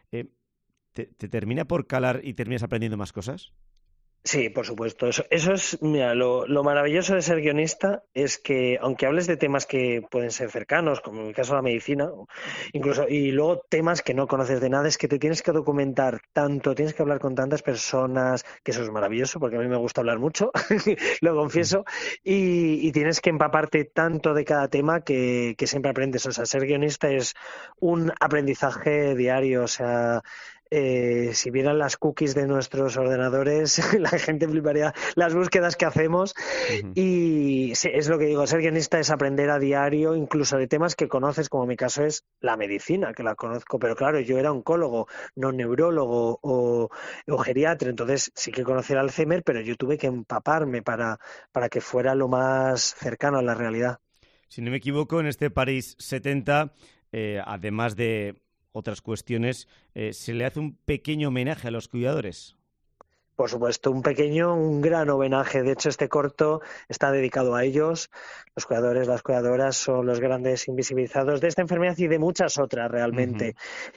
¿te termina por calar y terminas aprendiendo más cosas? Sí, por supuesto. Eso es, mira, lo maravilloso de ser guionista es que, aunque hables de temas que pueden ser cercanos, como en el caso de la medicina, incluso, y luego temas que no conoces de nada, es que te tienes que documentar tanto, tienes que hablar con tantas personas, que eso es maravilloso, porque a mí me gusta hablar mucho, lo confieso, y tienes que empaparte tanto de cada tema que siempre aprendes. O sea, ser guionista es un aprendizaje diario, o sea... si vieran las cookies de nuestros ordenadores, la gente fliparía las búsquedas que hacemos. Y sí, es lo que digo, ser guionista es aprender a diario, incluso de temas que conoces, como en mi caso es la medicina, que la conozco, pero claro, yo era oncólogo, no neurólogo o geriatra, entonces sí que conocí el Alzheimer, pero yo tuve que empaparme para que fuera lo más cercano a la realidad. Si no me equivoco, en este París 70, además de otras cuestiones, se le hace un pequeño homenaje a los cuidadores. Por supuesto, un gran homenaje. De hecho, este corto está dedicado a ellos. Los cuidadores, las cuidadoras son los grandes invisibilizados de esta enfermedad y de muchas otras realmente.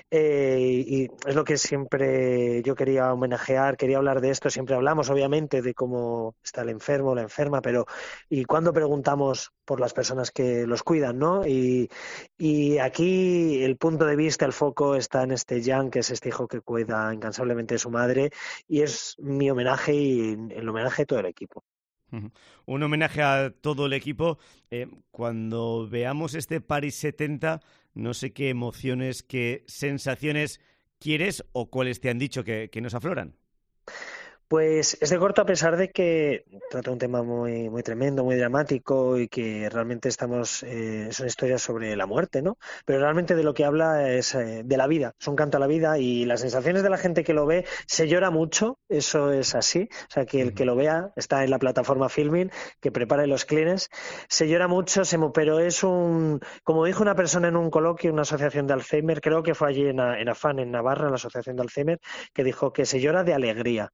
Y es lo que siempre yo quería homenajear, quería hablar de esto. Siempre hablamos, obviamente, de cómo está el enfermo, la enferma, pero ¿y cuándo preguntamos por las personas que los cuidan, ¿no? Y aquí el punto de vista, el foco está en este Jan, que es este hijo que cuida incansablemente de su madre, y es mi homenaje y el homenaje de todo el equipo. Un homenaje a todo el equipo. Cuando veamos este París 70, no sé qué emociones, qué sensaciones quieres o cuáles te han dicho que nos afloran. Pues este corto, a pesar de que trata un tema muy tremendo, muy dramático y que realmente es una historia sobre la muerte, ¿no? Pero realmente de lo que habla es de la vida, es un canto a la vida, y las sensaciones de la gente que lo ve, se llora mucho, eso es así, o sea que el que lo vea, está en la plataforma Filmin, que prepare los clines, se llora mucho, pero es como dijo una persona en un coloquio, una asociación de Alzheimer, creo que fue allí en Afán, en Navarra, en la asociación de Alzheimer, que dijo que se llora de alegría.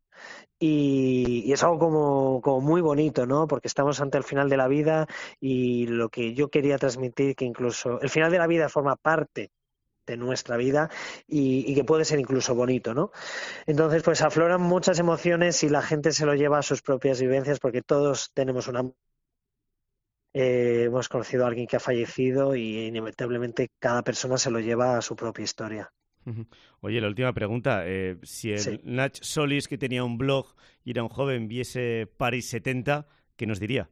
Y es algo como muy bonito, ¿no? Porque estamos ante el final de la vida, y lo que yo quería transmitir, que incluso el final de la vida forma parte de nuestra vida y que puede ser incluso bonito, ¿no? Entonces, pues afloran muchas emociones y la gente se lo lleva a sus propias vivencias, porque todos tenemos una hemos conocido a alguien que ha fallecido y inevitablemente cada persona se lo lleva a su propia historia. Oye, la última pregunta. Si el Nach Solis, que tenía un blog y era un joven, viese París 70, ¿qué nos diría?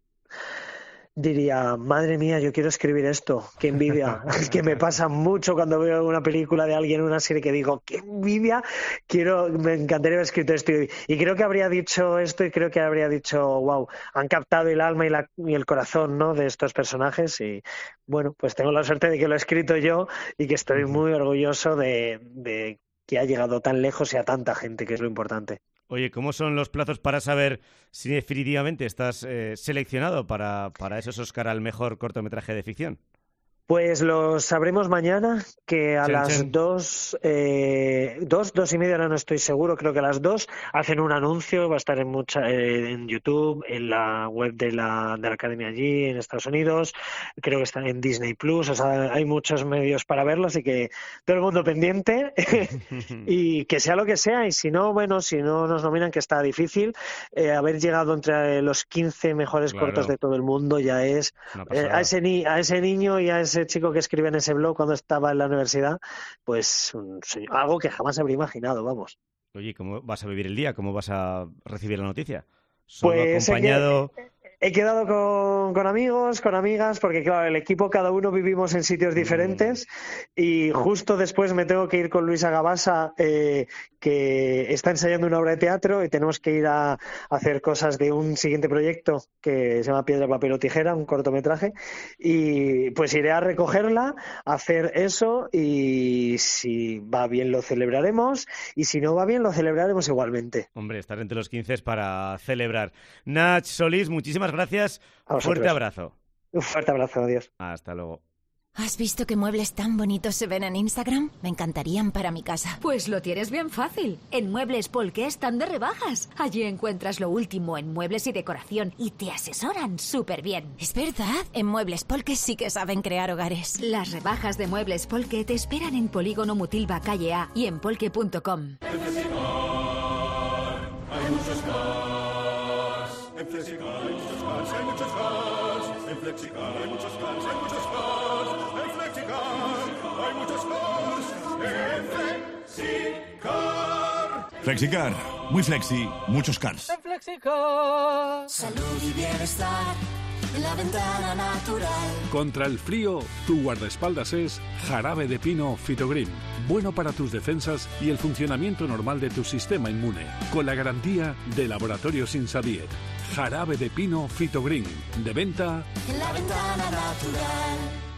Diría, madre mía, yo quiero escribir esto, qué envidia. Es que me pasa mucho cuando veo una película de alguien, una serie, que digo, qué envidia, me encantaría haber escrito esto. Y creo que habría dicho esto y creo que habría dicho, wow, han captado el alma y el corazón, ¿no?, de estos personajes. Y bueno, pues tengo la suerte de que lo he escrito yo y que estoy muy orgulloso de que ha llegado tan lejos y a tanta gente, que es lo importante. Oye, ¿cómo son los plazos para saber si definitivamente estás seleccionado para esos Oscar al mejor cortometraje de ficción? Pues los sabremos mañana, que a las 2 y media, ahora no estoy seguro, creo que a las 2 hacen un anuncio, va a estar en YouTube, en la web de la Academia allí, en Estados Unidos, creo que están en Disney Plus, o sea, hay muchos medios para verlo, así que todo el mundo pendiente y que sea lo que sea, y si no, bueno, si no nos nominan, que está difícil, haber llegado entre los 15 mejores cortos de todo el mundo ya es, a ese niño y a ese chico que escribe en ese blog cuando estaba en la universidad, pues algo que jamás habría imaginado, vamos. Oye, ¿cómo vas a vivir el día? ¿Cómo vas a recibir la noticia? ¿Solo Pues acompañado? He quedado con amigos, con amigas, porque claro, el equipo cada uno vivimos en sitios diferentes y justo después me tengo que ir con Luisa Gabasa, que está ensayando una obra de teatro y tenemos que ir a hacer cosas de un siguiente proyecto que se llama Piedra, Papel o Tijera, un cortometraje, y pues iré a recogerla, a hacer eso y si va bien lo celebraremos y si no va bien lo celebraremos igualmente. Hombre, estar entre los 15 es para celebrar. Nach Solis, muchísimas gracias. Fuerte abrazo. Un fuerte abrazo, adiós. Hasta luego. ¿Has visto qué muebles tan bonitos se ven en Instagram? Me encantarían para mi casa. Pues lo tienes bien fácil. En Muebles Polke están de rebajas. Allí encuentras lo último en muebles y decoración y te asesoran súper bien. ¿Es verdad? En Muebles Polke sí que saben crear hogares. Las rebajas de Muebles Polke te esperan en Polígono Mutilva, calle A y en polke.com. Hay muchos cars. En Flexicar hay muchos cars, hay muchos cars. En Flexicar hay muchos cars, hay muchos cars. En Flexicar hay muchos cars. En Flexicar. Flexicar, muy flexi, muchos cars. En Flexicar. Salud y bienestar. La Ventana Natural. Contra el frío, tu guardaespaldas es Jarabe de Pino Fitogreen. Bueno para tus defensas y el funcionamiento normal de tu sistema inmune. Con la garantía de Laboratorios Insabiet. Jarabe de Pino Fitogreen. De venta en La Ventana Natural.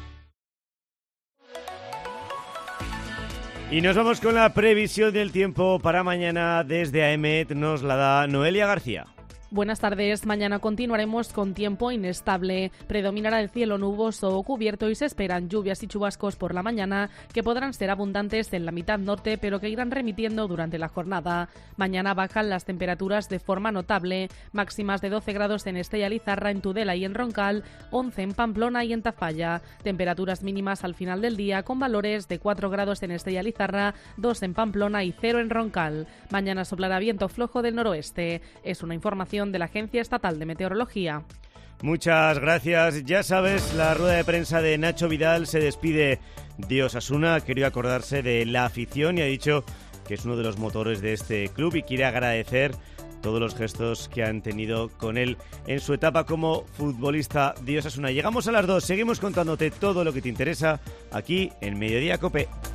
Y nos vamos con la previsión del tiempo para mañana. Desde AEMET nos la da Noelia García. Buenas tardes. Mañana continuaremos con tiempo inestable. Predominará el cielo nuboso o cubierto y se esperan lluvias y chubascos por la mañana que podrán ser abundantes en la mitad norte, pero que irán remitiendo durante la jornada. Mañana bajan las temperaturas de forma notable, máximas de 12 grados en Estella Lizarra, en Tudela y en Roncal, 11 en Pamplona y en Tafalla. Temperaturas mínimas al final del día con valores de 4 grados en Estella Lizarra, 2 en Pamplona y 0 en Roncal. Mañana soplará viento flojo del noroeste. Es una información de la Agencia Estatal de Meteorología. Muchas gracias. Ya sabes, la rueda de prensa de Nacho Vidal se despide de Osasuna. Quería acordarse de la afición y ha dicho que es uno de los motores de este club y quiere agradecer todos los gestos que han tenido con él en su etapa como futbolista de Osasuna. Llegamos a las 2, seguimos contándote todo lo que te interesa aquí en Mediodía COPE.